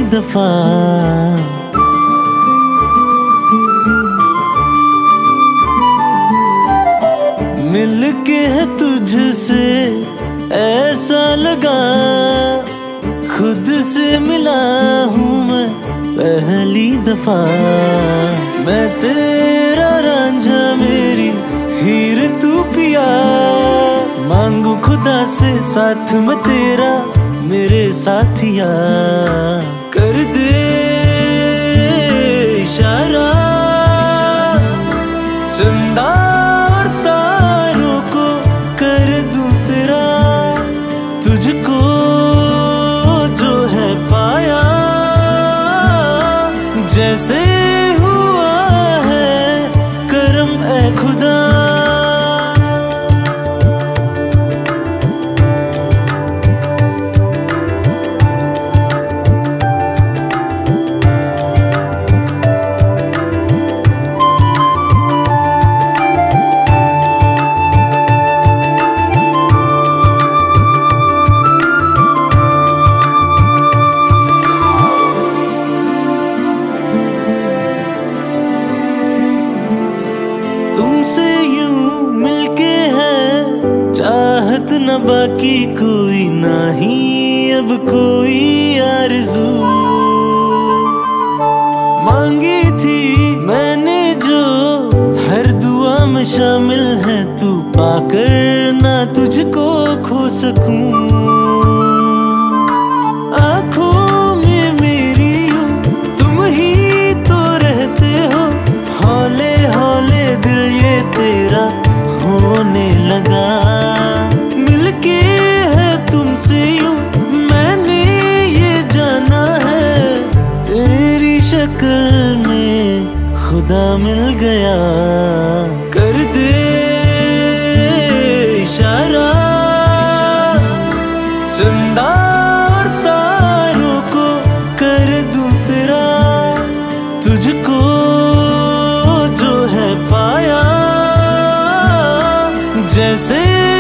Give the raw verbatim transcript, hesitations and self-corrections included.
दफा। मिलके है तुझसे ऐसा लगा, खुद से मिला हूँ मैं पहली दफा। मैं तेरा रांझा मेरी हीर तू पिया, मांगू खुदा से साथ मैं तेरा मेरे साथिया। कर दे इशारा चंदा और तारों को कर दूं तेरा, तुझको जो है पाया जैसे हुआ है करम ए खुदा। तुमसे यूं मिलके है चाहत न बाकी कोई, ना ही अब कोई आरज़ू। मांगी थी मैंने जो हर दुआ में शामिल है, तू पाकर ना तुझको खो सकूं। आँखों में मेरी यूं तुम ही तो रहते हो, हौले हौले दिल ये तेरा होने लगा। मिलके है तुमसे यूं मैंने ये जाना है, तेरी शक्ल में खुदा मिल गया। कर दे इशारा चंदा और तारों को कर दूं तेरा, तुझको जो है पाया जैसे